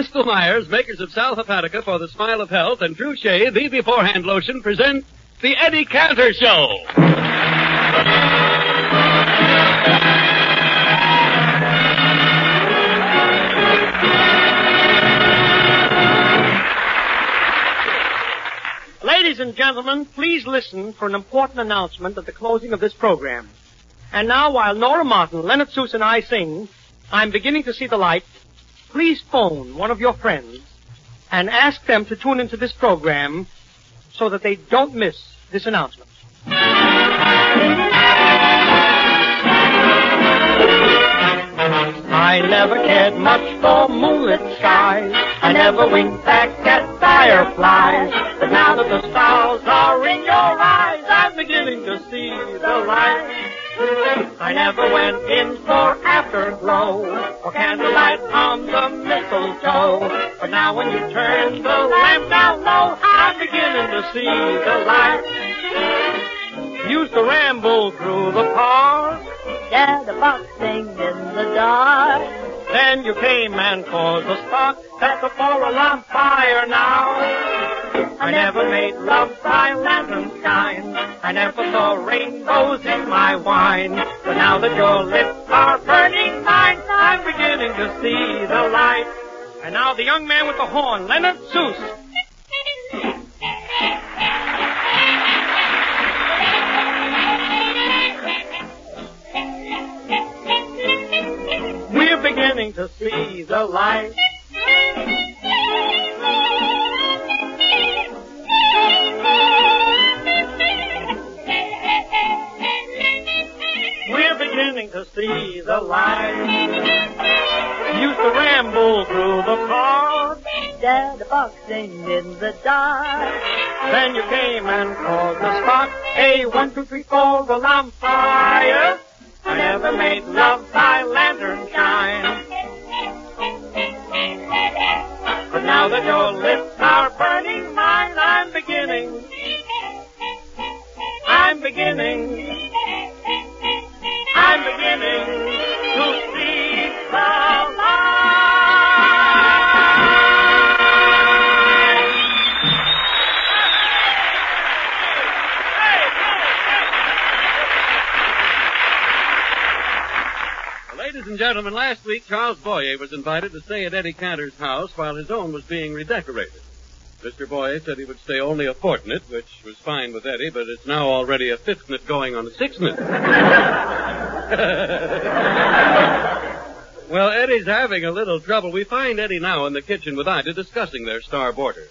Bristol Myers, makers of Sal Hepatica for the Smile of Health and True Shave Be Beforehand Lotion, present The Eddie Cantor Show. Ladies and gentlemen, please listen for an important announcement at the closing of this program. And now, while Nora Martin, Leonard Seuss, and I sing, I'm beginning to see the light. Please phone one of your friends and ask them to tune into this program so that they don't miss this announcement. I never cared much for moonlit skies. I never winked back at fireflies. But now that the stars are in your eyes, I'm beginning to see the light. I never went in for afterglow or candlelight on the mistletoe. But now when you turn the lamp down low, I'm beginning to see the light. Used to ramble through the park, boxing in the dark. Then you came and caused a spark. Set the floor on fire now. I never made love by lantern shine. I never saw rainbows in my wine. But now that your lips are burning mine, I'm beginning to see the light. And now the young man with the horn, Leonard Seuss. We're beginning to see the light. We're beginning to see the light. Used to ramble through the park, boxing in the dark. Then you came and caused a spark. Hey, 1, 2, 3, 4, well, I'm fire. I never made love by lantern shine. But now that your lips are burning mine, I'm beginning to see the Ladies and gentlemen, last week Charles Boyer was invited to stay at Eddie Cantor's house while his own was being redecorated. Mr. Boyer said he would stay only a fortnight, which was fine with Eddie, but it's now already a fifth-nit going on a sixth-nit. Well, Eddie's having a little trouble. We find Eddie now in the kitchen with Ida discussing their star boarder.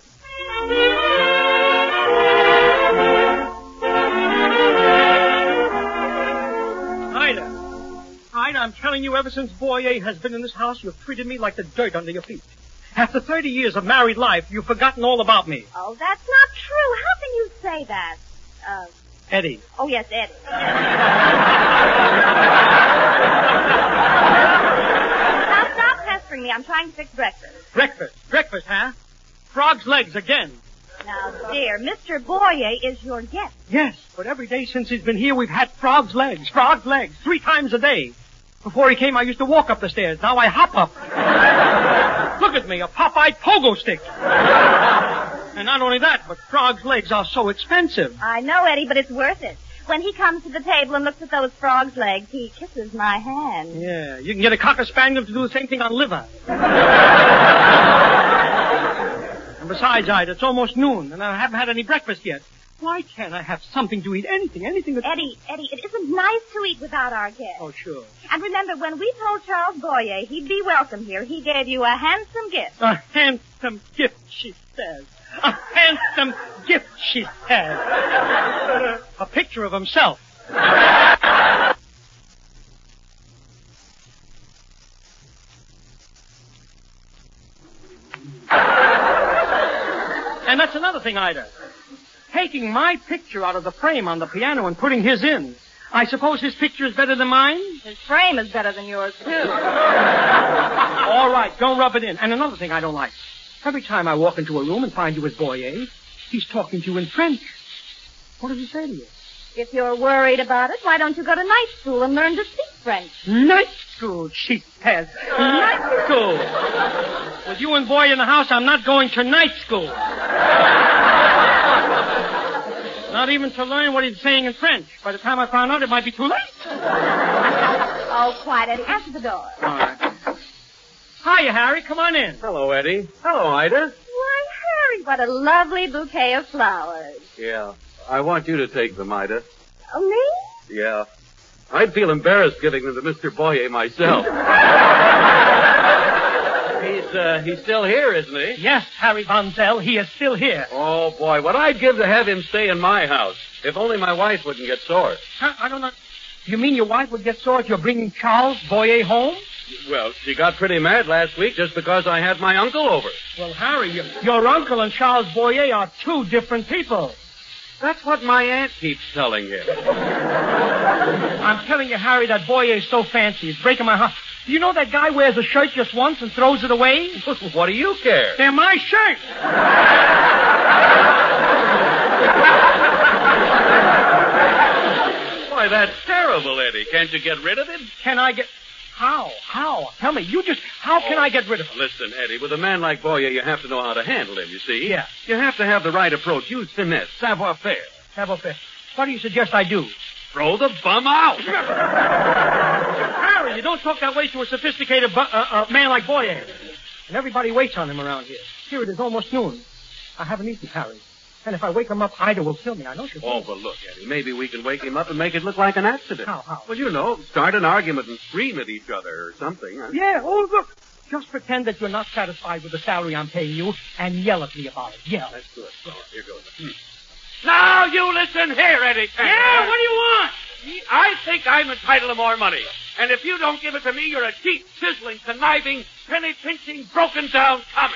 Ida, I'm telling you, ever since Boyer has been in this house, you've treated me like the dirt under your feet. After 30 years of married life, you've forgotten all about me. Oh, that's not true. How can you say that? Eddie. Oh, yes, Eddie. Now, stop pestering me. I'm trying to fix breakfast. Breakfast, huh? Frog's legs again. Now, dear, Mr. Boyer is your guest. Yes, but every day since he's been here, we've had frog's legs, 3 times a day. Before he came, I used to walk up the stairs. Now I hop up. Look at me, a Popeye pogo stick. And not only that, but frog's legs are so expensive. I know, Eddie, but it's worth it. When he comes to the table and looks at those frog's legs, he kisses my hand. Yeah, you can get a cocker spaniel to do the same thing on liver. And besides, Ida, it's almost noon, and I haven't had any breakfast yet. Why can't I have something to eat? Anything that... Eddie, it isn't nice to eat without our guests. Oh, sure. And remember, when we told Charles Boyer he'd be welcome here, he gave you a handsome gift. A handsome gift, she says. A handsome gift, she says. A picture of himself. And that's another thing, Ida. Taking my picture out of the frame on the piano and putting his in. I suppose his picture is better than mine? His frame is better than yours, too. All right, don't rub it in. And another thing I don't like. Every time I walk into a room and find you with Boyer, he's talking to you in French. What does he say to you? If you're worried about it, why don't you go to night school and learn to speak French? Night school, she says. Night school. With you and Boy in the house, I'm not going to night school. Not even to learn what he's saying in French. By the time I found out, it might be too late. Oh, quiet, Eddie. Answer the door. All right. Hiya, Harry. Come on in. Hello, Eddie. Hello, Ida. Why, Harry, what a lovely bouquet of flowers. Yeah. I want you to take them, Ida. Oh, me? Yeah. I'd feel embarrassed giving them to Mr. Boyer myself. He's still here, isn't he? Yes, Harry Von Zell, he is still here. Oh, boy, what I'd give to have him stay in my house. If only my wife wouldn't get sore. Huh? I don't know. You mean your wife would get sore if you're bringing Charles Boyer home? Well, she got pretty mad last week just because I had my uncle over. Well, Harry, your uncle and Charles Boyer are two different people. That's what my aunt keeps telling him. I'm telling you, Harry, that Boyer is so fancy. It's breaking my heart. Do you know that guy wears a shirt just once and throws it away? What do you care? They're my shirts. Why, that's terrible, Eddie. Can't you get rid of him? Can I get... How? Tell me, how can I get rid of him? Listen, Eddie, with a man like Boyer, you have to know how to handle him, you see? Yeah. You have to have the right approach. Use finesse, savoir-faire. Savoir-faire. What do you suggest I do? Throw the bum out. Harry, you don't talk that way to a sophisticated man like Boyer. And everybody waits on him around here. Here it is almost noon. I haven't eaten, Harry. And if I wake him up, Ida will kill me. I know she'll kill me. Oh, but look, Eddie, maybe we can wake him up and make it look like an accident. How? Well, you know, start an argument and scream at each other or something. Huh? Yeah, look. Just pretend that you're not satisfied with the salary I'm paying you and yell at me about it. Yell. That's good. Oh, here goes. Now you listen here, Eddie. Yeah, what do you want? I think I'm entitled to more money. And if you don't give it to me, you're a cheap, sizzling, conniving, penny-pinching, broken-down comic.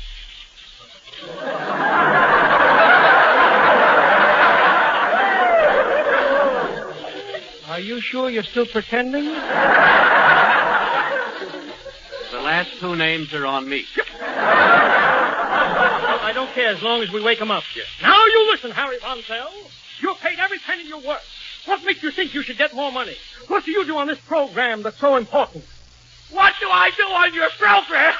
Are you sure you're still pretending? The last two names are on me. I don't care as long as we wake him up. Yes. Now you listen, Harry Von Zell. You're paid every penny you're worth. What makes you think you should get more money? What do you do on this program that's so important? What do I do on your program?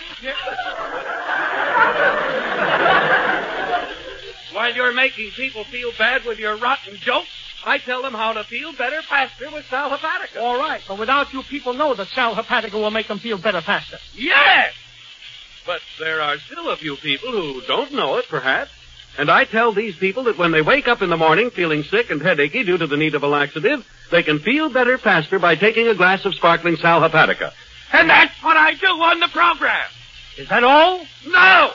While you're making people feel bad with your rotten jokes, I tell them how to feel better faster with Sal Hepatica. All right, but without you, people know that Sal Hepatica will make them feel better faster. Yes! But there are still a few people who don't know it, perhaps. And I tell these people that when they wake up in the morning feeling sick and headachy due to the need of a laxative, they can feel better faster by taking a glass of sparkling Sal Hepatica. And that's what I do on the program. Is that all? No!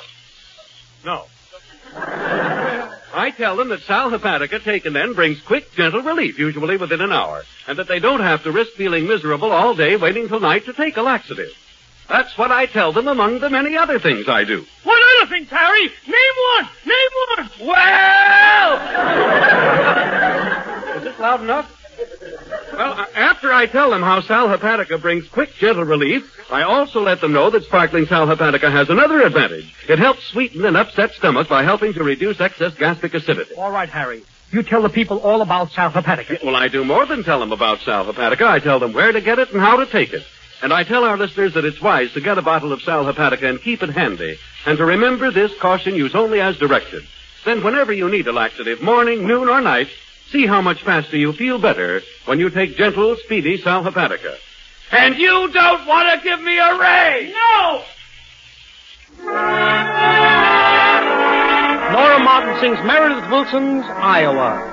I tell them that Sal Hepatica taken then brings quick, gentle relief, usually within an hour, and that they don't have to risk feeling miserable all day waiting till night to take a laxative. That's what I tell them among the many other things I do. What other things, Harry? Name one! Well! Is this loud enough? Well, after I tell them how Sal Hepatica brings quick, gentle relief, I also let them know that sparkling Sal Hepatica has another advantage. It helps sweeten an upset stomach by helping to reduce excess gastric acidity. All right, Harry. You tell the people all about Sal Hepatica. Well, I do more than tell them about Sal Hepatica. I tell them where to get it and how to take it. And I tell our listeners that it's wise to get a bottle of Sal Hepatica and keep it handy. And to remember this caution, use only as directed. Then whenever you need a laxative, morning, noon, or night, see how much faster you feel better when you take gentle, speedy Sal Hepatica. And you don't want to give me a raise! No! Nora Martin sings Meredith Wilson's Iowa.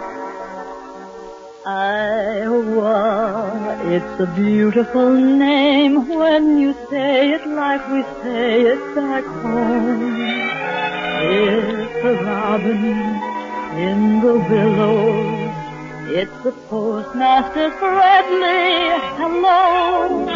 Iowa, it's a beautiful name when you say it like we say it back home. It's a robin in the willows. It's the postmaster's friendly hello.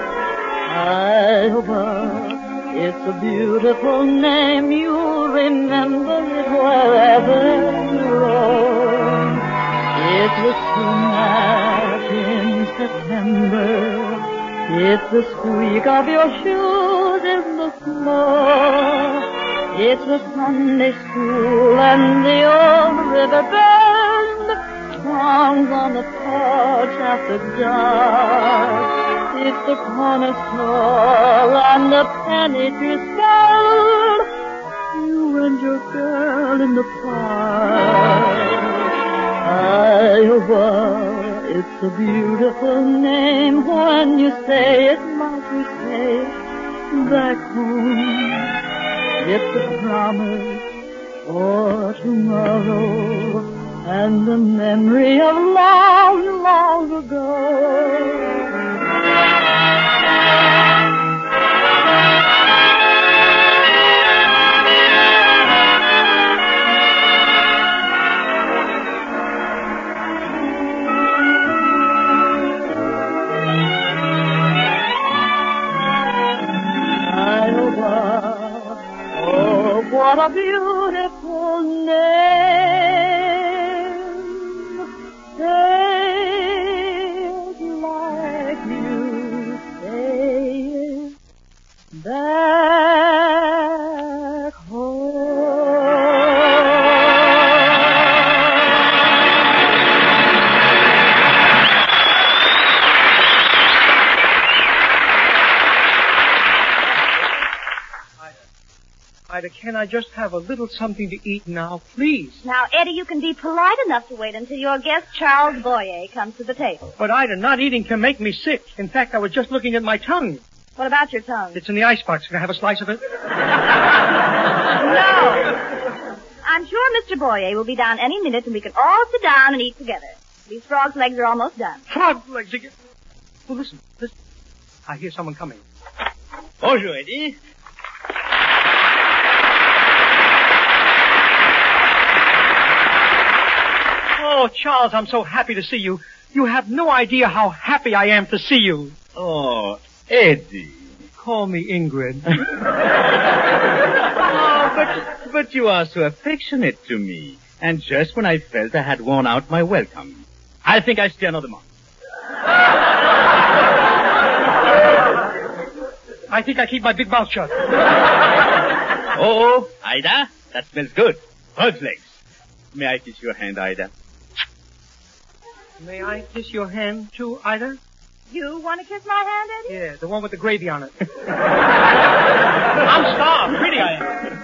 Iowa, it's a beautiful name. You'll remember it wherever you roam. It was sumac in September. It's the squeak of your shoes in the snow. It's the Sunday school and the old river bend. songs on the porch after dark. It's the corner store and the penny pistol. You and your girl in the park. Iowa, it's a beautiful name. When you say it like we say back home, it's a promise for tomorrow and the memory of long, long ago. What a beautiful name. Say it like you say it back home. Ida, can I just have a little something to eat now, please? Now, Eddie, you can be polite enough to wait until your guest, Charles Boyer, comes to the table. But Ida, not eating can make me sick. In fact, I was just looking at my tongue. What about your tongue? It's in the icebox. Can I have a slice of it? No. I'm sure Mr. Boyer will be down any minute and we can all sit down and eat together. These frog's legs are almost done. Frog legs again? Well, listen. I hear someone coming. Bonjour, Eddie. Oh, Charles, I'm so happy to see you. You have no idea how happy I am to see you. Oh, Eddie. Call me Ingrid. But you are so affectionate to me. And just when I felt I had worn out my welcome. I think I stay another month. I think I keep my big mouth shut. Oh, Ida, that smells good. Frog's legs. May I kiss your hand, Ida? May I kiss your hand, too, Ida? You want to kiss my hand, Eddie? Yeah, the one with the gravy on it. I'm starved. Pretty I am.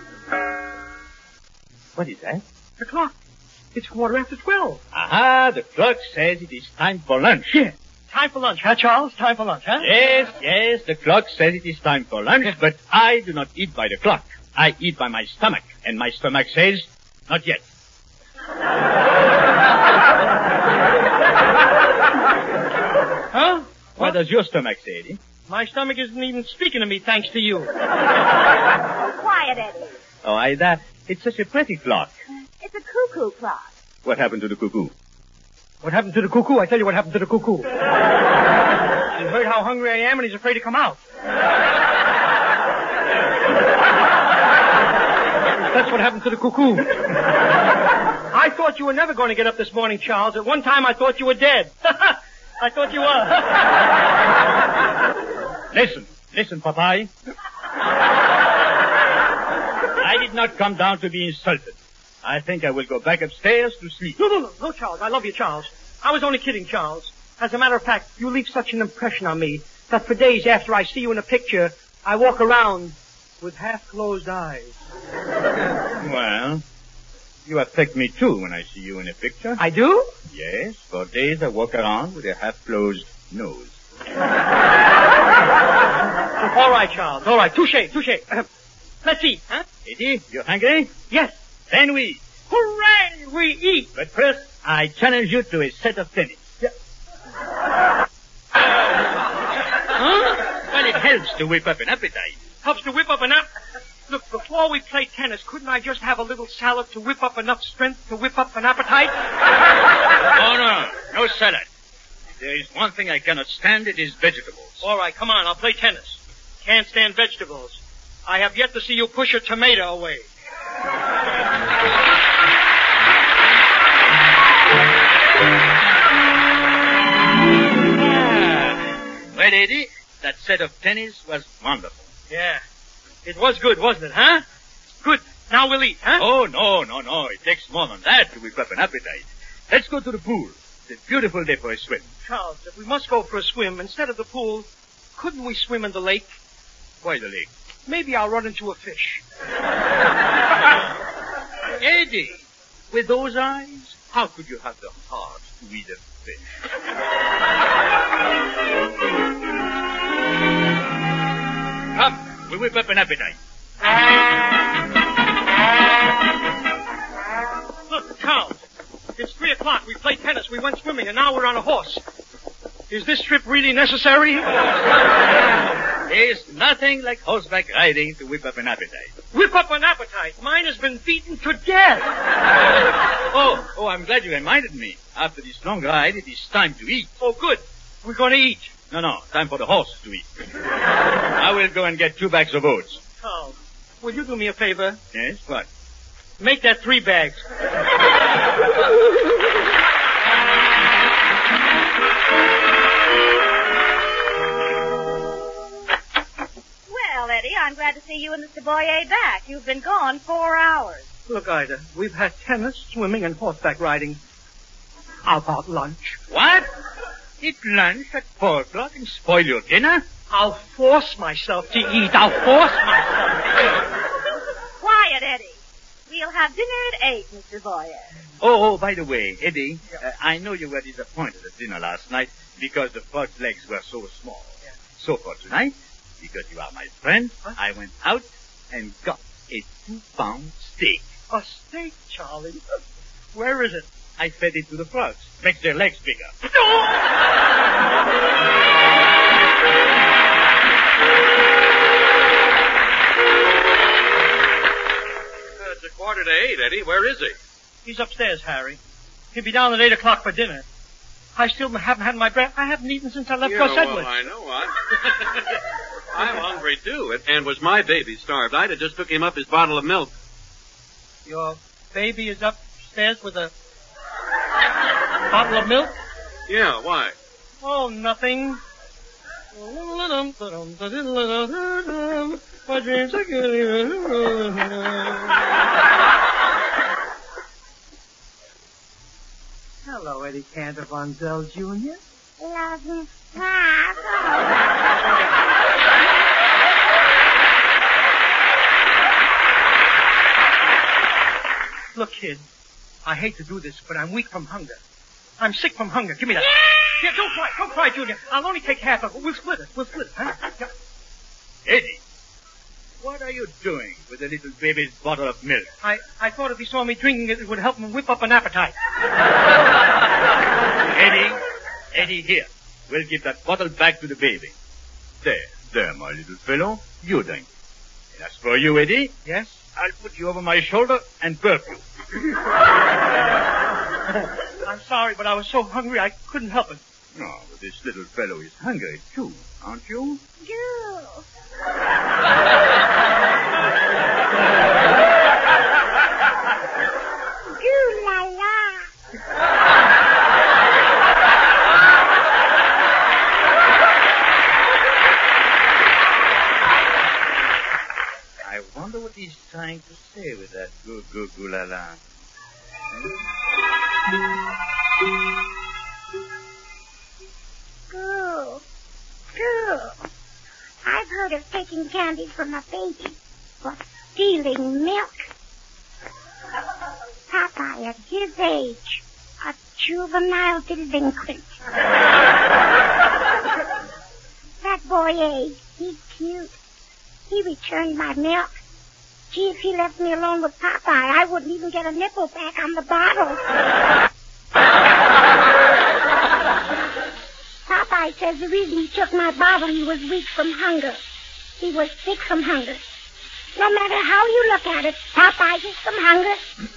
What is that? The clock. It's 12:15. Aha, the clock says it is time for lunch. Yeah. Time for lunch, huh, Charles? Time for lunch, huh? Yes, the clock says it is time for lunch, but I do not eat by the clock. I eat by my stomach, and my stomach says, not yet. Huh? What does your stomach say, Eddie? My stomach isn't even speaking to me, thanks to you. Quiet, Eddie. Oh, Ida, it's such a pretty clock. It's a cuckoo clock. What happened to the cuckoo? What happened to the cuckoo? I tell you what happened to the cuckoo. He heard how hungry I am and he's afraid to come out. That's what happened to the cuckoo. I thought you were never going to get up this morning, Charles. At one time I thought you were dead. I thought you were. Listen, Popeye. I did not come down to be insulted. I think I will go back upstairs to sleep. No, Charles. I love you, Charles. I was only kidding, Charles. As a matter of fact, you leave such an impression on me that for days after I see you in a picture, I walk around with half-closed eyes. Well, you affect me too when I see you in a picture. I do? Yes, for days I walk around with a half-closed nose. All right, Charles. All right. Touché. Let's eat, huh? Eddie, you hungry? Yes. Then we eat. Hooray! We eat. But first, I challenge you to a set of tennis. Yeah. Huh? Well, it helps to whip up an appetite. Helps to whip up an appetite. Look, before we play tennis, couldn't I just have a little salad to whip up enough strength to whip up an appetite? No salad. If there is one thing I cannot stand, it is vegetables. All right, come on, I'll play tennis. Can't stand vegetables. I have yet to see you push a tomato away. Well, Eddie, that set of tennis was wonderful. Yeah. It was good, wasn't it, huh? Good. Now we'll eat, huh? Oh, no. It takes more than that to whip up an appetite. Let's go to the pool. It's a beautiful day for a swim. Charles, if we must go for a swim, instead of the pool, couldn't we swim in the lake? Why the lake? Maybe I'll run into a fish. Eddie, with those eyes, how could you have the heart to eat a fish? Come, we whip up an appetite. Look, Charles, it's 3 o'clock. We played tennis, we went swimming, and now we're on a horse. Is this trip really necessary? There's nothing like horseback riding to whip up an appetite. Whip up an appetite. Mine has been beaten to death. Oh, I'm glad you reminded me. After this long ride, it is time to eat. Oh, good. We're going to eat. No, time for the horses to eat. I will go and get 2 bags of oats. Charles, will you do me a favor? Yes, what? Make that 3 bags. Well, Eddie, I'm glad to see you and Mr. Boyer back. You've been gone 4 hours. Look, Ida, we've had tennis, swimming, and horseback riding. How about lunch? What? Eat lunch at 4 o'clock and spoil your dinner? I'll force myself to eat. I'll force myself. Quiet, Eddie. We'll have dinner at 8, Mr. Boyer. Oh, by the way, Eddie, I know you were disappointed at dinner last night because the frog's legs were so small. Yeah. So for tonight, because you are my friend, I went out and got a 2-pound steak. A steak, Charlie? Where is it? I fed it to the frogs. Makes their legs bigger. It's 7:15, Eddie. Where is he? He's upstairs, Harry. He'll be down at 8 o'clock for dinner. I still haven't had my breakfast. I haven't eaten since I left Gus Edwards. Well, I know. I'm hungry, too. And was my baby starved? I'd have just took him up his bottle of milk. Your baby is upstairs with a bottle of milk? Yeah, why? Oh, nothing. My dreams are good. Hello, Eddie Cantor Von Zell, Jr. Look, kid, I hate to do this, but I'm weak from hunger. I'm sick from hunger. Give me that. Yeah, don't cry, Junior. I'll only take half of it. We'll split it, huh? Yeah. Eddie, what are you doing with the little baby's bottle of milk? I thought if he saw me drinking it, it would help him whip up an appetite. Eddie, here. We'll give that bottle back to the baby. There, my little fellow. You drink. And as for you, Eddie. Yes? I'll put you over my shoulder and burp you. I'm sorry, but I was so hungry I couldn't help it. No, but this little fellow is hungry, too, aren't you? I wonder what he's trying to say with that goo la la. I've heard of taking candy from a baby, but stealing milk. Popeye, at his age, a juvenile delinquent. That boy, he's cute. He returned my milk. Gee, if he left me alone with Popeye, I wouldn't even get a nipple back on the bottle. Popeye says the reason he took my bottle, he was weak from hunger. He was sick from hunger. No matter how you look at it, Popeye is from hunger.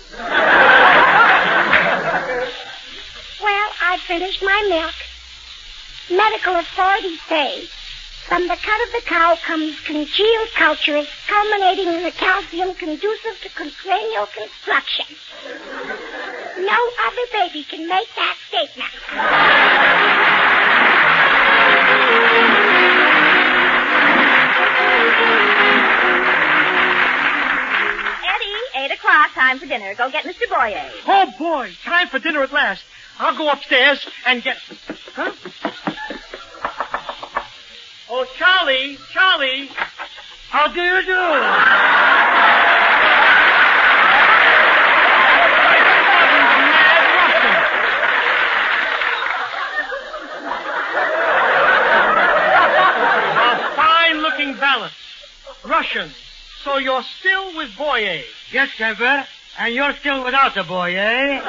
Well, I finished my milk. Medical authorities say from the cut of the cow comes congealed cultures culminating in a calcium conducive to cranial construction. No other baby can make that statement. Eddie, 8 o'clock. not time for dinner. Go get Mr. Boyer. Oh, boy. Time for dinner at last. I'll go upstairs and get... Huh? Oh, Charlie. How do you do? Balance. Russian. So you're still with Boyer? Yes, Kemper. And you're still without the boy, eh?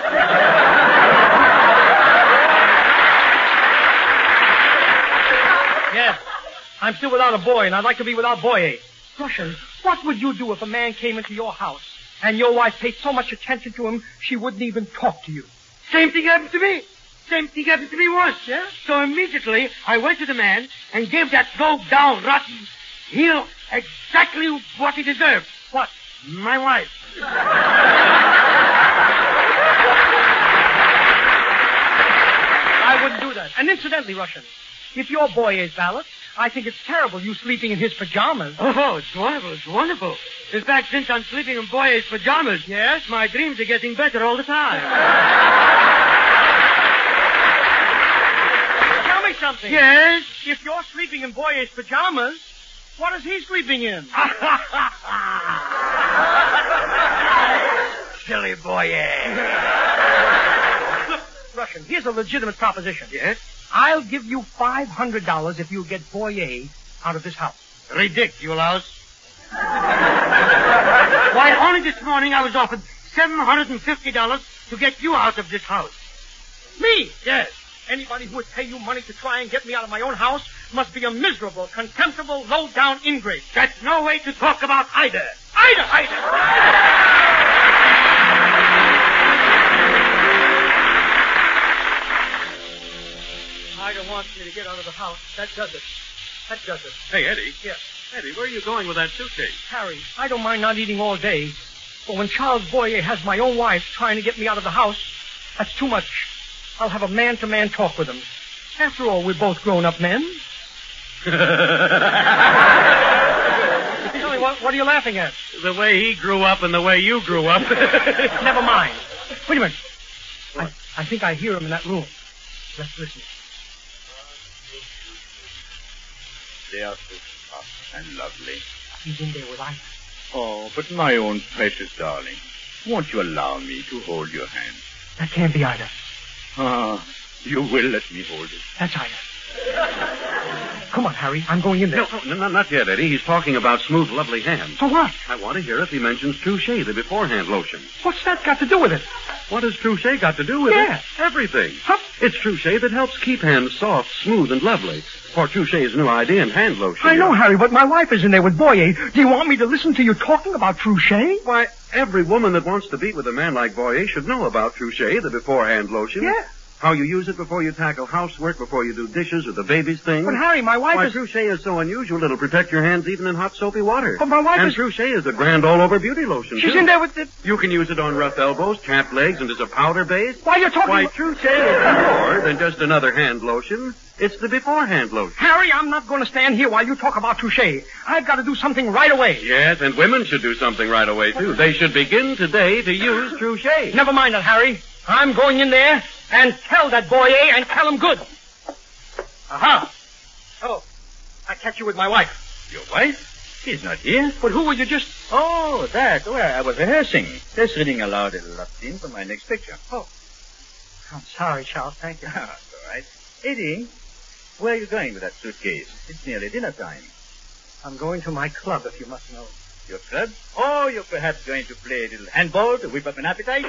Yes. I'm still without a boy, and I'd like to be without Boyer. Russian, what would you do if a man came into your house and your wife paid so much attention to him she wouldn't even talk to you? Same thing happened to me. Same thing happened to me once, yeah? So immediately I went to the man and gave that low-down, rotten heel exactly what he deserved. What? My wife. I wouldn't do that. And incidentally, Russian, if you're Boyer's valet, I think it's terrible you sleeping in his pajamas. Oh, it's wonderful. It's wonderful. In fact, since I'm sleeping in Boyer's pajamas, yes, my dreams are getting better all the time. Tell me something. Yes? If you're sleeping in Boyer's pajamas, what is he sleeping in? Silly Boyer. Look, Russian, here's a legitimate proposition. Yes? I'll give you $500 if you get Boyer out of this house. Ridiculous. Why, only this morning I was offered $750 to get you out of this house. Me? Yes. Anybody who would pay you money to try and get me out of my own house must be a miserable, contemptible, low-down ingrate. That's no way to talk about either. Ida wants me to get out of the house. That does it. Hey, Eddie. Yes. Eddie, where are you going with that suitcase? Harry, I don't mind not eating all day, but when Charles Boyer has my own wife trying to get me out of the house, that's too much. I'll have a man-to-man talk with him. After all, we're both grown-up men. Tell me, what are you laughing at? The way he grew up and the way you grew up. Never mind. Wait a minute. I think I hear him in that room. Let's listen. They are so soft and lovely. He's in there with Ida. Oh, but my own precious darling, won't you allow me to hold your hand? That can't be Ida. Ah, you will let me hold it. That's Ida. Come on, Harry. I'm going in there. No, not yet, Eddie. He's talking about smooth, lovely hands. For what? I want to hear if he mentions Trouchet, the beforehand lotion. What's that got to do with it? What has Trouchet got to do with it? Everything. Huh? It's Trouchet that helps keep hands soft, smooth, and lovely. For Trouchet's new idea in hand lotion. I know, Harry, but my wife is in there with Boyer. Do you want me to listen to you talking about Trouchet? Why, every woman that wants to be with a man like Boyer should know about Trouchet, the beforehand lotion. Yeah. How you use it before you tackle housework, before you do dishes or the baby's things. But, Harry, my wife is... Trouchet is so unusual it'll protect your hands even in hot, soapy water. But my wife and is... Trouchet is a grand all-over beauty lotion, She's too. in there with the... You can use it on rough elbows, chapped legs, and as a powder base. Why, you're talking... Why, Trouchet is more than just another hand lotion. It's the beforehand lotion. Harry, I'm not going to stand here while you talk about Trouchet. I've got to do something right away. Yes, and women should do something right away, too. They should begin today to use Trouchet. Never mind that, Harry. I'm going in there and tell that Boyer and tell him good. Aha. Oh, I catch you with my wife. Your wife? She's not here. But who were you just... Oh, that. Well, I was rehearsing. Just reading aloud a little scene for my next picture. Oh. I'm sorry, Charles. Thank you. That's all right. Eddie, where are you going with that suitcase? It's nearly dinner time. I'm going to my club, if you must know. Your club? Oh, you're perhaps going to play a little handball to whip up an appetite?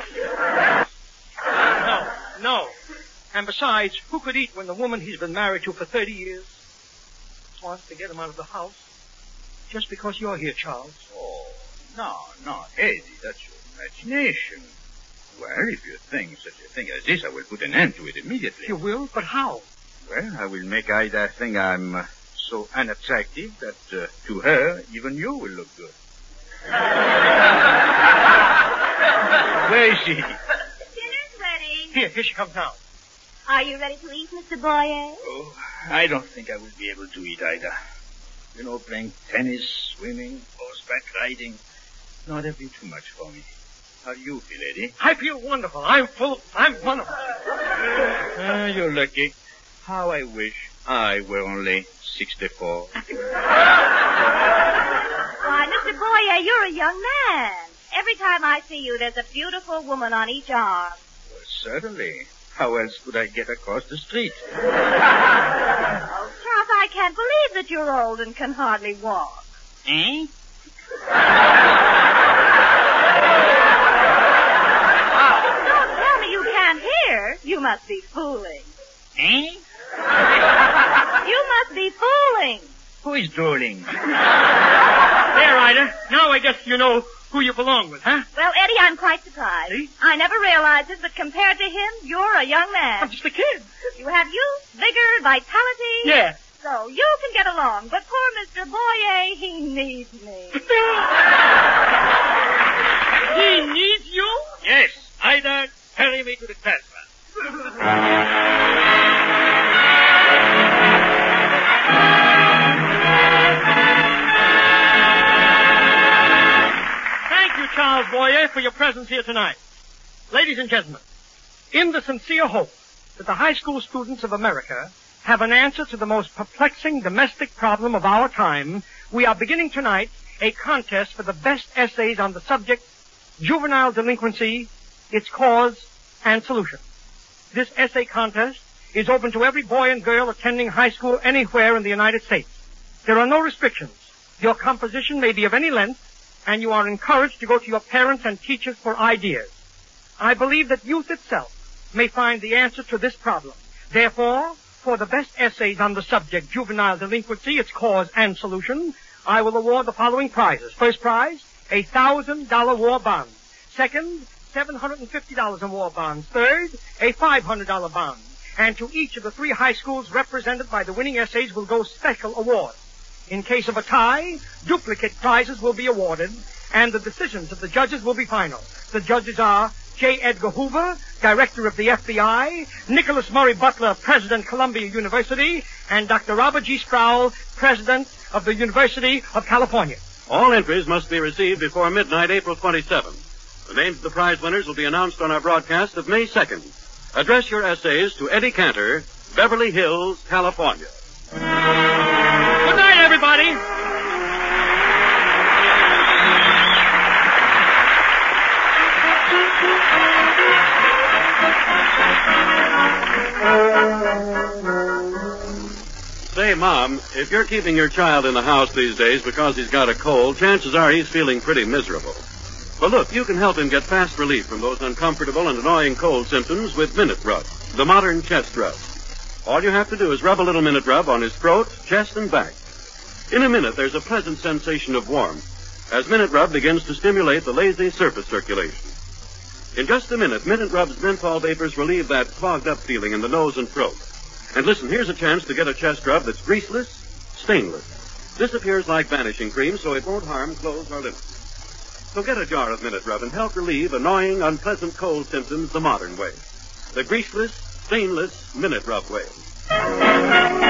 No. And besides, who could eat when the woman he's been married to for 30 years wants to get him out of the house? Just because you're here, Charles. Oh, no, Eddie, that's your imagination. Well, if you think such a thing as this, I will put an end to it immediately. You will? But how? Well, I will make Ida think I'm so unattractive that to her, even you will look good. Where is she? Dinner's ready. Here she comes now. Are you ready to eat, Mr. Boyer? Oh, I don't think I will be able to eat, Ida. You know, playing tennis, swimming, horseback riding. No, that'd be too much for me. How do you feel, Eddie? I feel wonderful. I'm wonderful. You're lucky. How I wish I were only 64. Why, Mr. Boyer, you're a young man. Every time I see you, there's a beautiful woman on each arm. Well, certainly. How else could I get across the street? Oh, Charles, I can't believe that you're old and can hardly walk. Eh? Don't tell me you can't hear. You must be fooling. Eh? You must be fooling. Who is drooling? There, Ida. Now I guess you know who you belong with, huh? Well, Eddie, I'm quite surprised. See? I never realized it, but compared to him, you're a young man. I'm just a kid. You have youth, vigor, vitality. Yeah. So you can get along, but poor Mr. Boyer, he needs me. He needs you? Yes. Ida, carry me to the classroom. Thank you, Charles Boyer, for your presence here tonight. Ladies and gentlemen, in the sincere hope that the high school students of America have an answer to the most perplexing domestic problem of our time, we are beginning tonight a contest for the best essays on the subject, juvenile delinquency, its cause, and solution. This essay contest is open to every boy and girl attending high school anywhere in the United States. There are no restrictions. Your composition may be of any length, and you are encouraged to go to your parents and teachers for ideas. I believe that youth itself may find the answer to this problem. Therefore, for the best essays on the subject, juvenile delinquency, its cause and solution, I will award the following prizes. First prize, a $1,000 war bond. Second, $750 in war bonds. Third, a $500 bond. And to each of the 3 high schools represented by the winning essays will go special awards. In case of a tie, duplicate prizes will be awarded, and the decisions of the judges will be final. The judges are J. Edgar Hoover, Director of the FBI, Nicholas Murray Butler, President, Columbia University, and Dr. Robert G. Sproul, President of the University of California. All entries must be received before midnight, April 27th. The names of the prize winners will be announced on our broadcast of May 2nd. Address your essays to Eddie Cantor, Beverly Hills, California. Good night, everybody. Say, Mom, if you're keeping your child in the house these days because he's got a cold, chances are he's feeling pretty miserable. Well, look, you can help him get fast relief from those uncomfortable and annoying cold symptoms with Minute Rub, the modern chest rub. All you have to do is rub a little Minute Rub on his throat, chest, and back. In a minute, there's a pleasant sensation of warmth as Minute Rub begins to stimulate the lazy surface circulation. In just a minute, Minute Rub's menthol vapors relieve that clogged-up feeling in the nose and throat. And listen, here's a chance to get a chest rub that's greaseless, stainless. This appears like vanishing cream, so it won't harm clothes or linen. So get a jar of Minute Rub and help relieve annoying, unpleasant cold symptoms the modern way. The greaseless, stainless Minute Rub way.